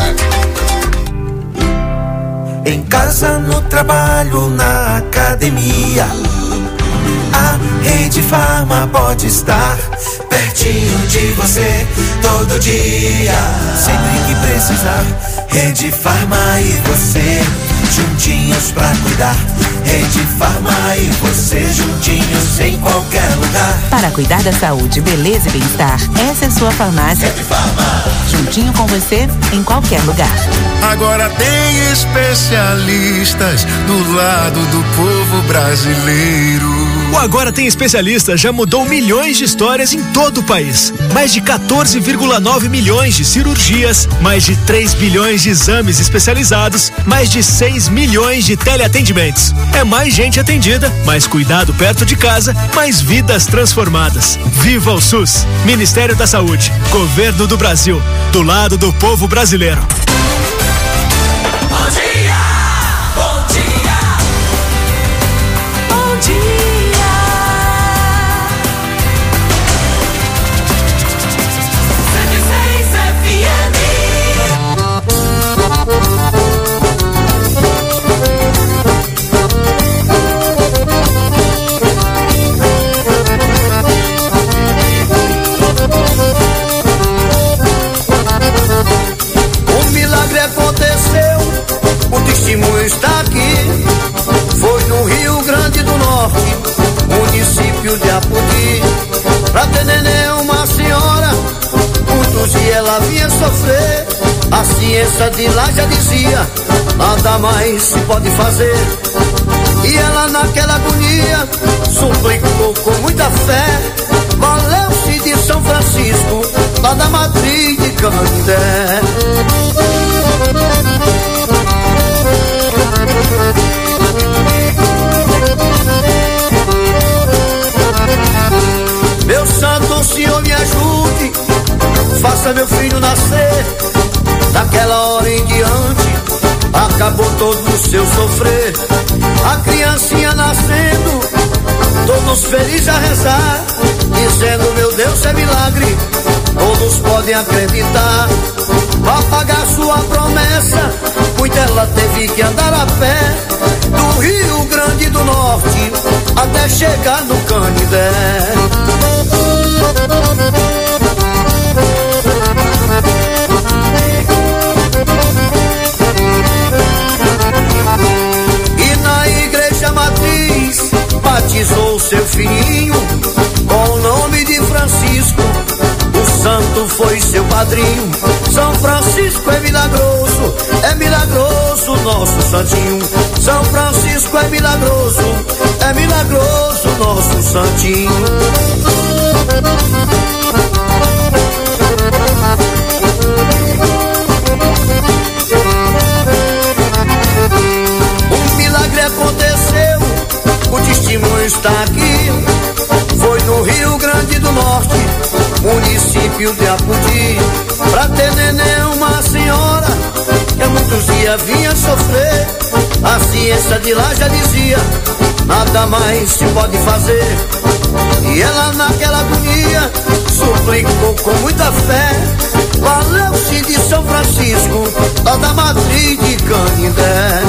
Em casa, no trabalho, na academia, a Rede Farma pode estar pertinho de você todo dia. Sempre que precisar, Rede Farma e você juntinhos pra cuidar. Rede Farma e você juntinhos em qualquer lugar. Para cuidar da saúde, beleza e bem-estar, essa é sua farmácia. Rede Farma. Juntinho com você em qualquer lugar. Agora tem especialistas do lado do povo brasileiro. O Agora Tem Especialistas já mudou milhões de histórias em todo o país. Mais de 14,9 milhões de cirurgias, mais de 3 bilhões de exames especializados, mais de 6 milhões de teleatendimentos. É mais gente atendida, mais cuidado perto de casa, mais vidas transformadas. Viva o SUS! Ministério da Saúde, Governo do Brasil, do lado do povo brasileiro. Bom dia! Bom dia! Bom dia! O testemunho está aqui. Foi no Rio Grande do Norte, município de Apodi. Pra ter neném uma senhora, muitos dias ela vinha sofrer. A ciência de lá já dizia, nada mais se pode fazer. E ela naquela agonia, suplicou com muita fé. Valeu-se de São Francisco, lá da Matriz de Canindé. Meu santo Senhor me ajude, faça meu filho nascer. Daquela hora em diante, acabou todo o seu sofrer. A criancinha nascendo, todos felizes a rezar, dizendo meu Deus é milagre, todos podem acreditar. Pra pagar sua promessa, muita ela teve que andar a pé, do Rio Grande do Norte, até chegar no Canindé. E na igreja matriz batizou seu filhinho com o nome de Francisco. O santo foi seu padrinho. São Francisco é milagroso nosso santinho. São Francisco é milagroso nosso santinho. Um milagre aconteceu, o testemunho está aqui. Foi no Rio Grande do Norte, município de Apodi. Pra ter neném uma senhora que há muitos dias vinha sofrer. A ciência de lá já dizia, nada mais se pode fazer. E ela naquela agonia suplicou com muita fé. Valeu-se de São Francisco, lá da matriz de Canindé.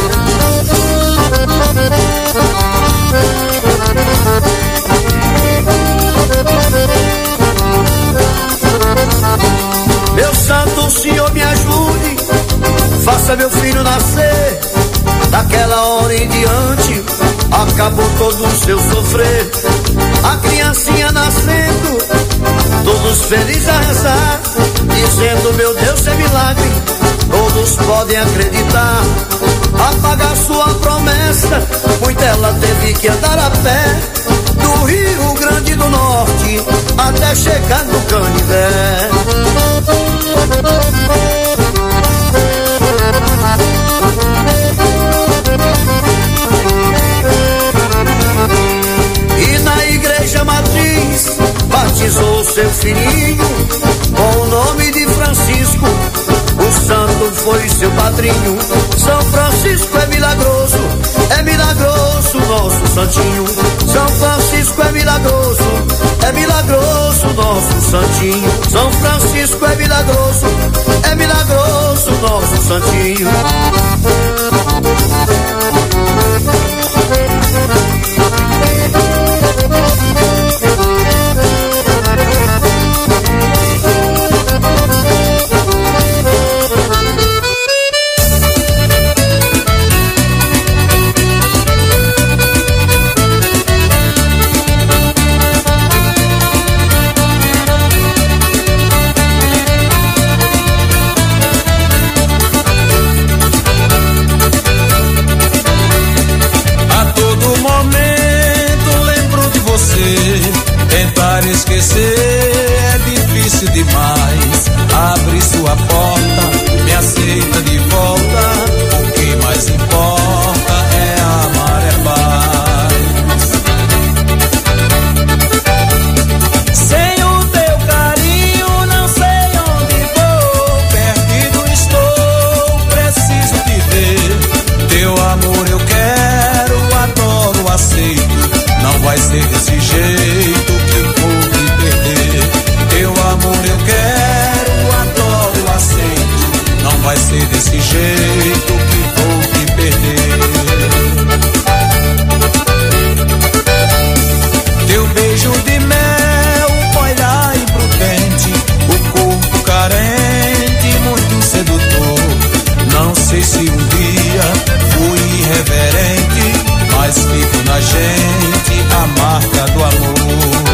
Meu santo Senhor, me ajude, faça meu filho nascer. Daquela hora em diante, acabou todo o seu sofrer. A criancinha nascendo, todos felizes a rezar, dizendo: meu Deus, é milagre, todos podem acreditar. Apagar sua promessa, muito ela teve que andar a pé, do Rio Grande do Norte até chegar no Canindé. E na igreja matriz batizou seu filhinho com o nome de Francisco. O santo foi seu padrinho. São Francisco é milagroso nosso santinho. São Francisco é milagroso nosso santinho. São Francisco é milagroso nosso santinho. Tentar esquecer é difícil demais. Abre sua porta, me aceita de volta. O que mais importa é amar é paz. Sem o teu carinho não sei onde vou. Perdido estou, preciso te ver. Teu amor eu quero, adoro, aceito. Não vai ser desse jeito que vou me perder. Teu amor eu quero, adoro, aceito. Não vai ser desse jeito que vou me perder. Teu beijo de mel, olhar imprudente, o corpo carente, muito sedutor. Não sei se um dia fui irreverente, mas fico na gente a marca do amor.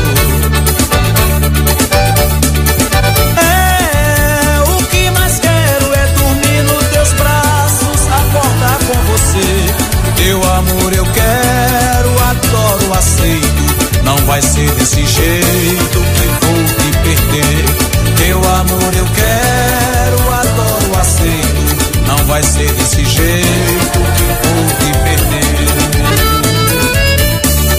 O que mais quero é dormir nos teus braços, acordar com você. Teu amor eu quero, adoro, aceito. Não vai ser desse jeito que vou te perder. Teu amor eu quero, adoro, aceito. Não vai ser desse jeito que vou te perder.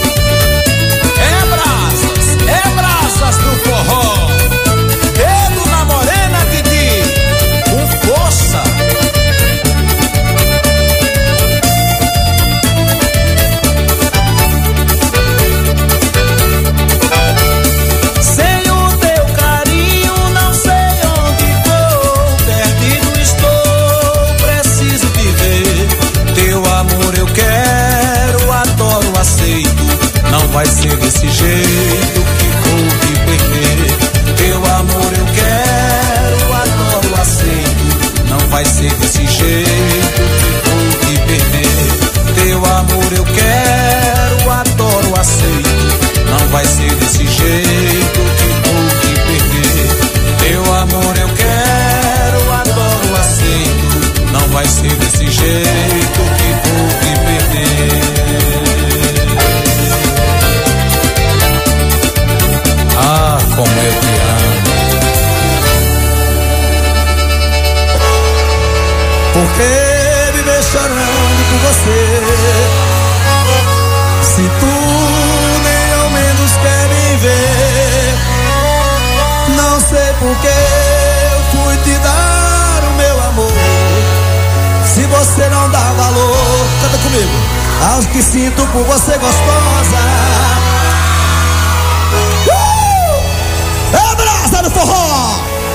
se você não dá valor, canta comigo, aos que sinto por você gostosa. É brasa do forró.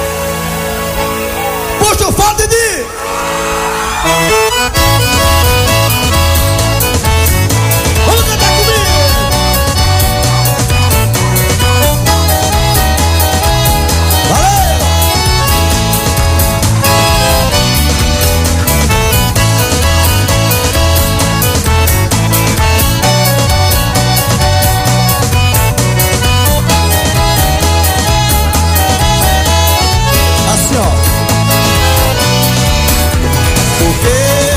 Puxa o fogo, Didi. Vamos cantar comigo. Valeu. Assim, ó. Porque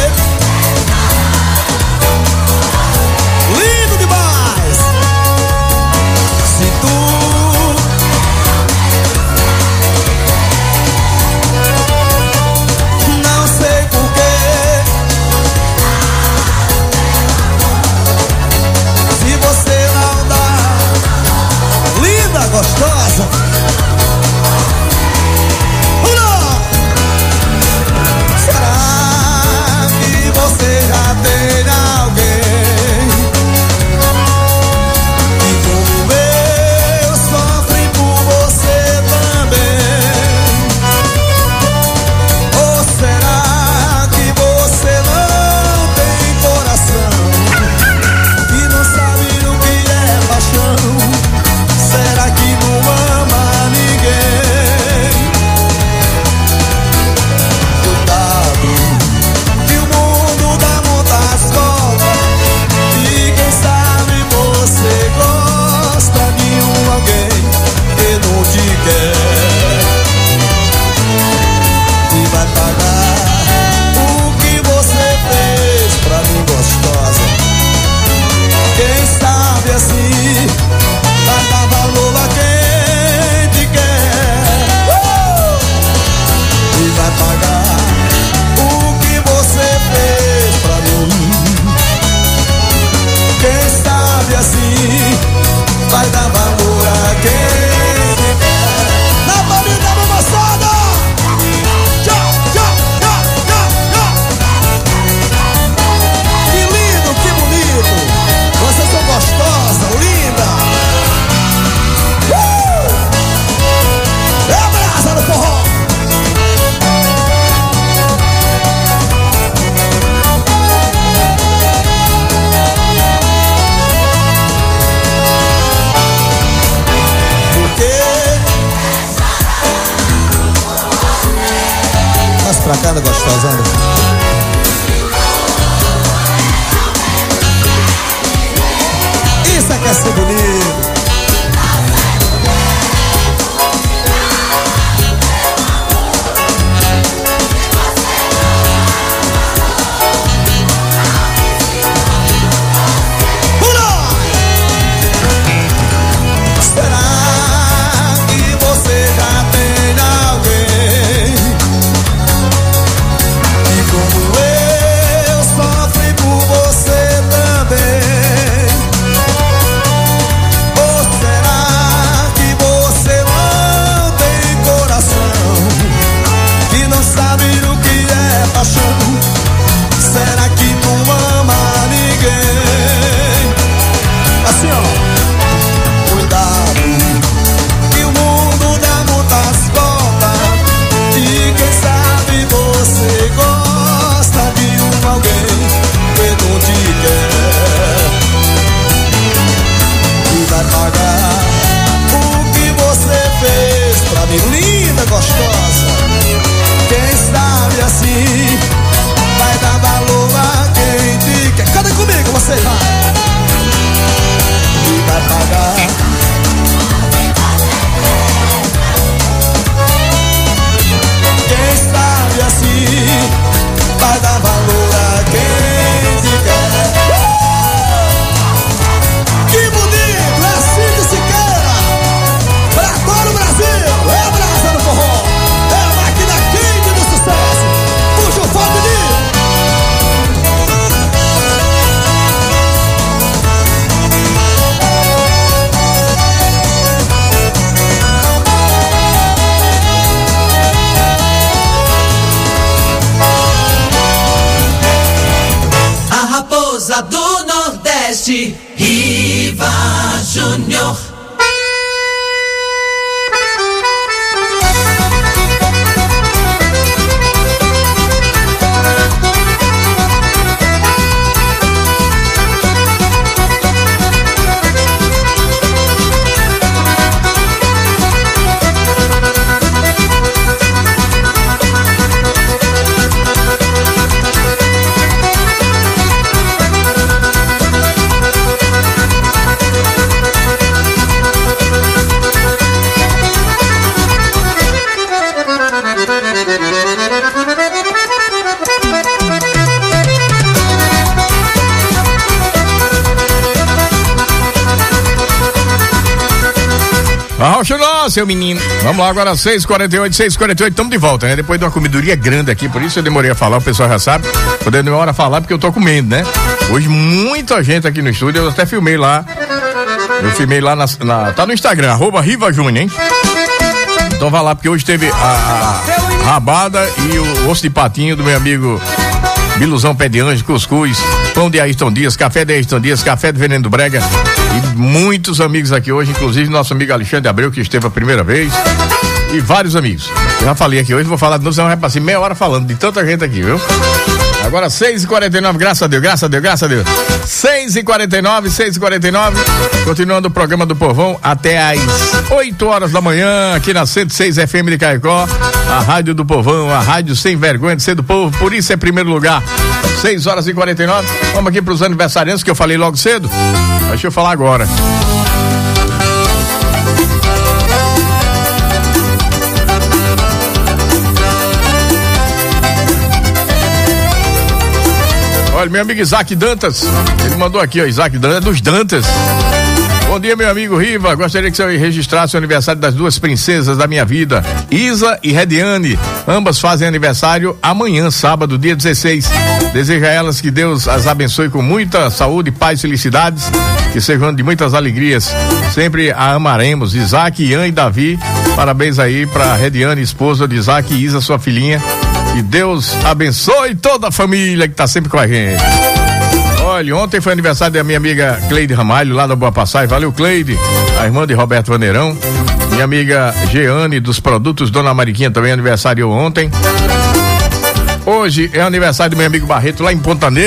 Formosa do Nordeste, Riva Júnior. Não, seu menino. Vamos lá agora, 6h48, estamos de volta, né? Depois de uma comidoria grande aqui, por isso eu demorei a falar, o pessoal já sabe. Quando demora a falar, porque eu tô comendo, né? Hoje muita gente aqui no estúdio, eu até filmei lá. Eu filmei lá tá no Instagram, @RivaJúnior, hein? Então vai lá, porque hoje teve a rabada e o osso de patinho do meu amigo Biluzão Pé de Anjo, cuscuz, pão de Ayrton Dias, café de Ayrton Dias, café do Veneno do Brega e muitos amigos aqui hoje, inclusive nosso amigo Alexandre Abreu, que esteve a primeira vez, e vários amigos. Eu já falei aqui hoje, vou falar de novo, senão vai passar meia hora falando de tanta gente aqui, viu? Agora 6h49, graças a Deus. 6h49, continuando o programa do Povão até às 8 horas da manhã, aqui na 106 FM de Caicó, a rádio do Povão, a rádio sem vergonha de ser do povo, por isso é primeiro lugar. 6h49, vamos aqui para os aniversariantes que eu falei logo cedo, deixa eu falar agora. Olha, meu amigo Isaac Dantas, ele mandou aqui, ó, Isaac Dantas, dos Dantas. Bom dia, meu amigo Riva, gostaria que você registrasse o aniversário das duas princesas da minha vida, Isa e Rediane. Ambas fazem aniversário amanhã, sábado, dia 16. Desejo a elas que Deus as abençoe com muita saúde, paz e felicidades, que sejam de muitas alegrias. Sempre a amaremos, Isaac, Ian e Davi. Parabéns aí pra Rediane, esposa de Isaac, e Isa, sua filhinha. Que Deus abençoe toda a família que tá sempre com a gente. Olha, ontem foi aniversário da minha amiga Cleide Ramalho, lá da Boa Passagem. Valeu, Cleide, a irmã de Roberto Vaneirão. Minha amiga Jeane, dos produtos Dona Mariquinha, também aniversariou ontem. Hoje é aniversário do meu amigo Barreto, lá em Ponta Negra.